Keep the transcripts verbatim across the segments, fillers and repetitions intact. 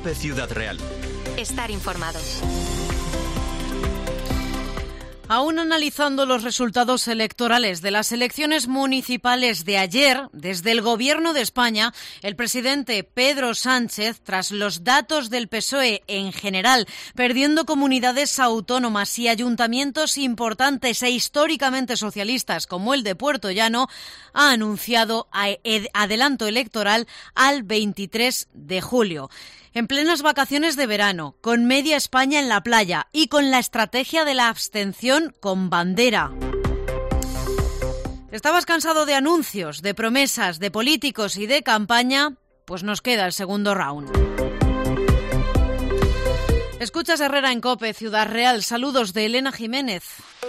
COPE Ciudad Real. Estar informado. Aún analizando los resultados electorales de las elecciones municipales de ayer, desde el Gobierno de España, el presidente Pedro Sánchez, tras los datos del P S O E en general, perdiendo comunidades autónomas y ayuntamientos importantes e históricamente socialistas como el de Puerto Llano, ha anunciado adelanto electoral al veintitrés de julio. En plenas vacaciones de verano, con media España en la playa y con la estrategia de la abstención con bandera. ¿Estabas cansado de anuncios, de promesas, de políticos y de campaña? Pues nos queda el segundo round. Escuchas Herrera en COPE, Ciudad Real. Saludos de Elena Jiménez.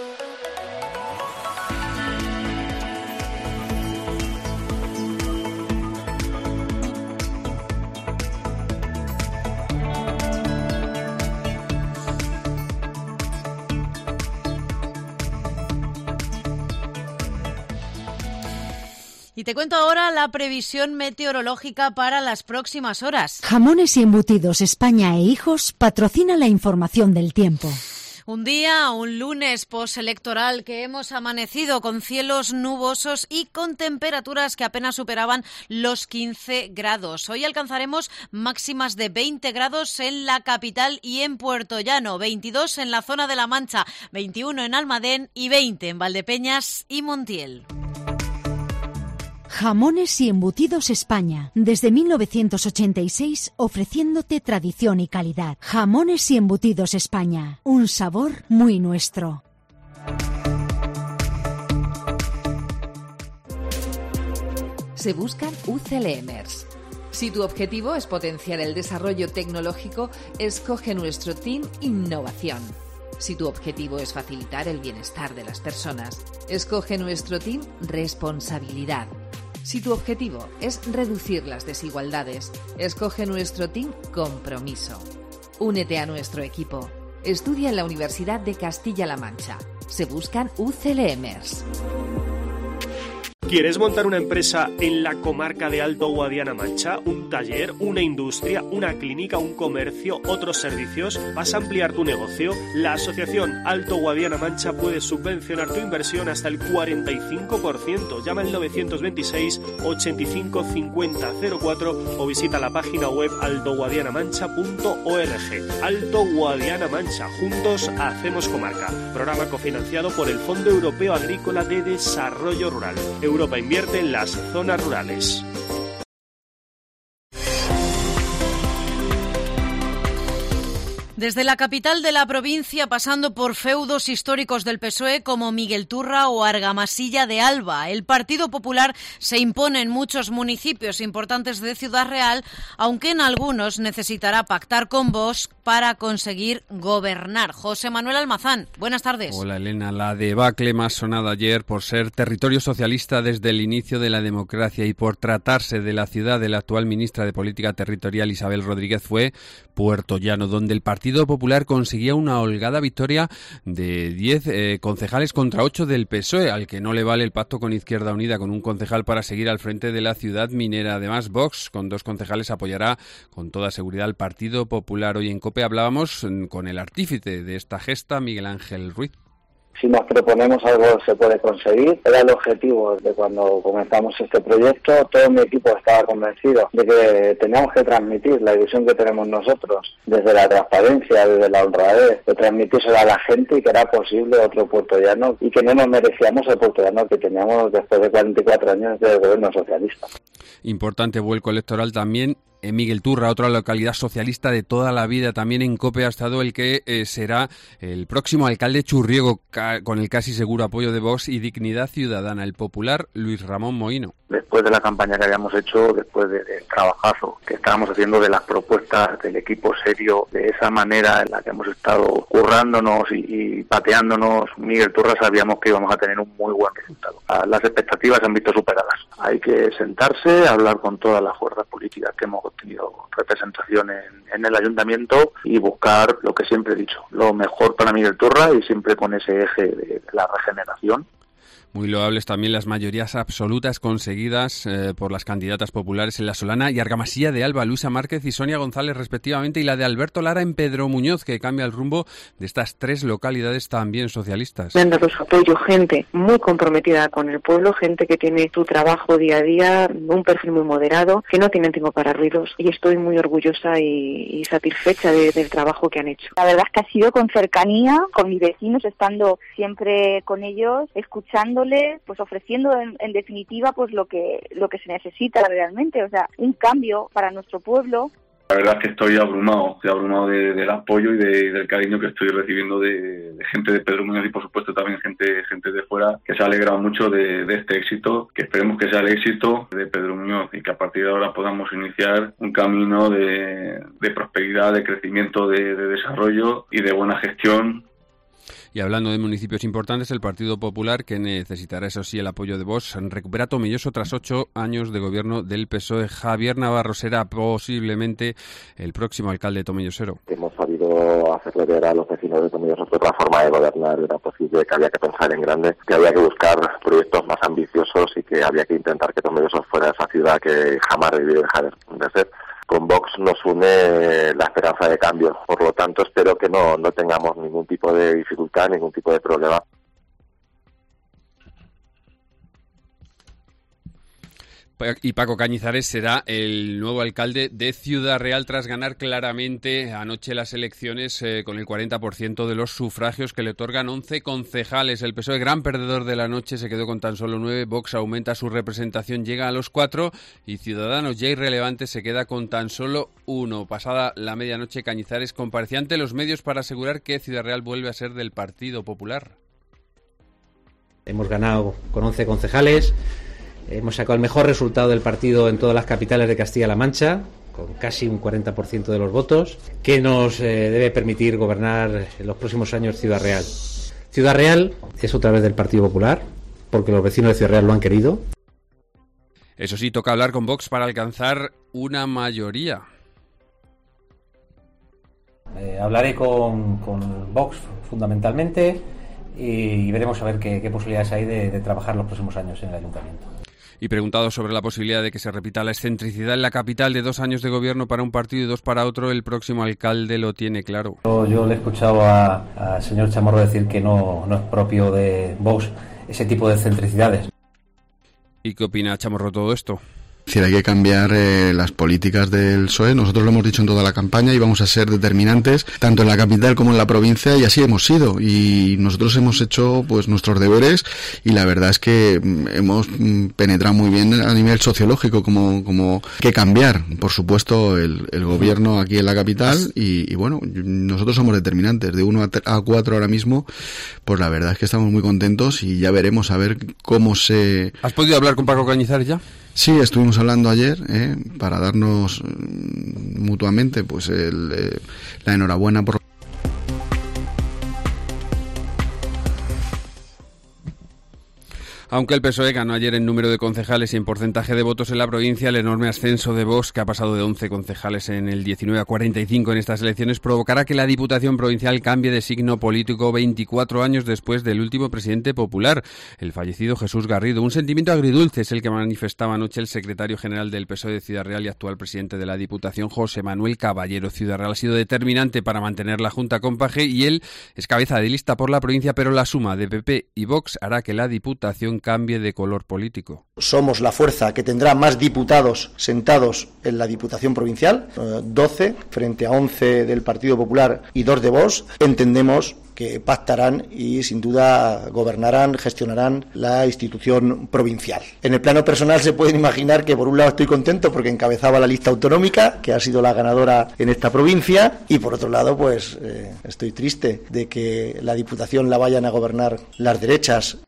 Y te cuento ahora la previsión meteorológica para las próximas horas. Jamones y Embutidos España e Hijos patrocina la información del tiempo. Un día, un lunes postelectoral que hemos amanecido con cielos nubosos y con temperaturas que apenas superaban los quince grados. Hoy alcanzaremos máximas de veinte grados en la capital y en Puerto Llano, veintidós en la zona de La Mancha, veintiuno en Almadén y veinte en Valdepeñas y Montiel. Jamones y Embutidos España, desde mil novecientos ochenta y seis ofreciéndote tradición y calidad. Jamones y Embutidos España, un sabor muy nuestro. Se buscan U C L Mers. Si tu objetivo es potenciar el desarrollo tecnológico, escoge nuestro Team Innovación. Si tu objetivo es facilitar el bienestar de las personas, escoge nuestro Team Responsabilidad. Si tu objetivo es reducir las desigualdades, escoge nuestro Team Compromiso. Únete a nuestro equipo. Estudia en la Universidad de Castilla-La Mancha. Se buscan U C L Mers. ¿Quieres montar una empresa en la comarca de Alto Guadiana Mancha? ¿Un taller, una industria, una clínica, un comercio, otros servicios? ¿Vas a ampliar tu negocio? La Asociación Alto Guadiana Mancha puede subvencionar tu inversión hasta el cuarenta y cinco por ciento. Llama al novecientos veintiséis, ochenta y cinco, cincuenta, cero cuatro o visita la página web alto guadiana mancha punto org. Alto Guadiana Mancha, juntos hacemos comarca. Programa cofinanciado por el Fondo Europeo Agrícola de Desarrollo Rural. Europa invierte en las zonas rurales. Desde la capital de la provincia, pasando por feudos históricos del P S O E como Miguel Turra o Argamasilla de Alba, el Partido Popular se impone en muchos municipios importantes de Ciudad Real, aunque en algunos necesitará pactar con Vox para conseguir gobernar. José Manuel Almazán, buenas tardes. Hola Elena, la debacle más sonada ayer por ser territorio socialista desde el inicio de la democracia y por tratarse de la ciudad de la actual ministra de Política Territorial Isabel Rodríguez fue Puerto Llano, donde el Partido Partido Popular conseguía una holgada victoria de diez eh, concejales contra ocho del P S O E, al que no le vale el pacto con Izquierda Unida, con un concejal para seguir al frente de la ciudad minera. Además, Vox, con dos concejales, apoyará con toda seguridad al Partido Popular. Hoy en COPE hablábamos con el artífice de esta gesta, Miguel Ángel Ruiz. Si nos proponemos algo se puede conseguir. Era el objetivo de cuando comenzamos este proyecto. Todo mi equipo estaba convencido de que teníamos que transmitir la ilusión que tenemos nosotros desde la transparencia, desde la honradez, de transmitírsela a la gente y que era posible otro Puerto Llano y que no nos merecíamos el Puerto Llano que teníamos después de cuarenta y cuatro años de gobierno socialista. Importante vuelco electoral también. En Miguel Turra, otra localidad socialista de toda la vida, también en COPE ha estado el que eh, será el próximo alcalde churriego, ca- con el casi seguro apoyo de Vox y Dignidad Ciudadana, el popular Luis Ramón Mohino. Después de la campaña que habíamos hecho, después del de trabajazo que estábamos haciendo, de las propuestas del equipo serio, de esa manera en la que hemos estado currándonos y, y pateándonos, Miguel Turra sabíamos que íbamos a tener un muy buen resultado. Las expectativas se han visto superadas. Hay que sentarse, hablar con todas las fuerzas políticas que hemos tenido representación en, en el ayuntamiento y buscar lo que siempre he dicho, lo mejor para Miguel Turra y siempre con ese eje de la regeneración. Muy loables también las mayorías absolutas conseguidas eh, por las candidatas populares en La Solana y Argamasilla de Alba, Luisa Márquez y Sonia González respectivamente, y la de Alberto Lara en Pedro Muñoz, que cambia el rumbo de estas tres localidades también socialistas. Me han dado su apoyo gente muy comprometida con el pueblo, gente que tiene su trabajo día a día, un perfil muy moderado, que no tienen tiempo para ruidos, y estoy muy orgullosa y, y satisfecha de, del trabajo que han hecho. La verdad es que ha sido con cercanía, con mis vecinos, estando siempre con ellos, escuchándoles, pues ofreciendo en, en definitiva pues lo que lo que se necesita realmente, o sea, un cambio para nuestro pueblo. La verdad es que estoy abrumado, estoy abrumado de, del apoyo y de, del cariño que estoy recibiendo de, de gente de Pedro Muñoz y por supuesto también gente gente de fuera, que se ha alegrado mucho de, de este éxito, que esperemos que sea el éxito de Pedro Muñoz y que a partir de ahora podamos iniciar un camino de, de prosperidad, de crecimiento, de, de desarrollo y de buena gestión. Y hablando de municipios importantes, el Partido Popular, que necesitará eso sí el apoyo de Vox, recupera Tomelloso tras ocho años de gobierno del P S O E. Javier Navarro será posiblemente el próximo alcalde tomellosero. Hemos sabido hacerle ver a los vecinos de Tomelloso que otra forma de gobernar era posible, que había que pensar en grande, que había que buscar proyectos más ambiciosos y que había que intentar que Tomelloso fuera esa ciudad que jamás debió dejar de ser. Con Vox nos une la esperanza de cambio, por lo tanto espero que no, no tengamos ningún tipo de dificultad, ningún tipo de problema. Y Paco Cañizares será el nuevo alcalde de Ciudad Real tras ganar claramente anoche las elecciones eh, con el cuarenta por ciento de los sufragios que le otorgan once concejales. El P S O E, gran perdedor de la noche, se quedó con tan solo nueve. Vox aumenta su representación, llega a los cuatro, y Ciudadanos, ya irrelevante, se queda con tan solo uno. Pasada la medianoche, Cañizares comparecía ante los medios para asegurar que Ciudad Real vuelve a ser del Partido Popular. Hemos ganado con once concejales. Hemos sacado el mejor resultado del partido en todas las capitales de Castilla-La Mancha, con casi un cuarenta por ciento de los votos, que nos eh, debe permitir gobernar en los próximos años Ciudad Real. Ciudad Real es otra vez del Partido Popular, porque los vecinos de Ciudad Real lo han querido. Eso sí, toca hablar con Vox para alcanzar una mayoría. Eh, hablaré con, con Vox fundamentalmente y veremos a ver qué, qué posibilidades hay de, de trabajar los próximos años en el ayuntamiento. Y preguntado sobre la posibilidad de que se repita la excentricidad en la capital de dos años de gobierno para un partido y dos para otro, el próximo alcalde lo tiene claro. Yo, yo le he escuchado al señor Chamorro decir que no, no es propio de Vox ese tipo de excentricidades. ¿Y qué opina Chamorro todo esto? Es decir, hay que cambiar eh, las políticas del P S O E. Nosotros lo hemos dicho en toda la campaña y vamos a ser determinantes tanto en la capital como en la provincia, y así hemos sido. Y nosotros hemos hecho pues nuestros deberes y la verdad es que hemos penetrado muy bien a nivel sociológico como como que cambiar, por supuesto, el, el gobierno aquí en la capital y, y bueno, nosotros somos determinantes. De uno a cuatro ahora mismo, pues la verdad es que estamos muy contentos y ya veremos a ver cómo se... ¿Has podido hablar con Paco Cañizares ya? Sí, estuvimos hablando ayer eh, para darnos mm, mutuamente pues el, eh, la enhorabuena por... Aunque el P S O E ganó ayer en número de concejales y en porcentaje de votos en la provincia, el enorme ascenso de Vox, que ha pasado de once concejales en el diecinueve a cuarenta y cinco en estas elecciones, provocará que la Diputación Provincial cambie de signo político veinticuatro años después del último presidente popular, el fallecido Jesús Garrido. Un sentimiento agridulce es el que manifestaba anoche el secretario general del P S O E de Ciudad Real y actual presidente de la Diputación, José Manuel Caballero. Ciudad Real ha sido determinante para mantener la Junta con Paje y él es cabeza de lista por la provincia, pero la suma de P P y Vox hará que la Diputación cambie de color político. Somos la fuerza que tendrá más diputados sentados en la Diputación Provincial, doce frente a once del Partido Popular y dos de Vox. Entendemos que pactarán y sin duda gobernarán, gestionarán la institución provincial. En el plano personal se pueden imaginar que por un lado estoy contento porque encabezaba la lista autonómica, que ha sido la ganadora en esta provincia, y por otro lado pues eh, estoy triste de que la Diputación la vayan a gobernar las derechas.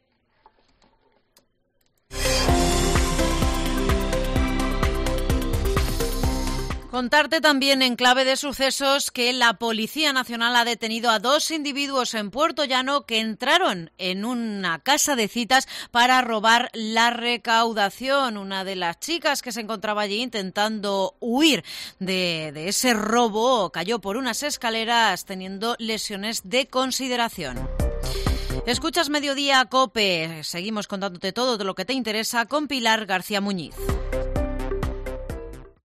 Contarte también en clave de sucesos que la Policía Nacional ha detenido a dos individuos en Puerto Llano que entraron en una casa de citas para robar la recaudación. Una de las chicas que se encontraba allí intentando huir de, de ese robo cayó por unas escaleras teniendo lesiones de consideración. Escuchas Mediodía COPE. Seguimos contándote todo de lo que te interesa con Pilar García Muñiz.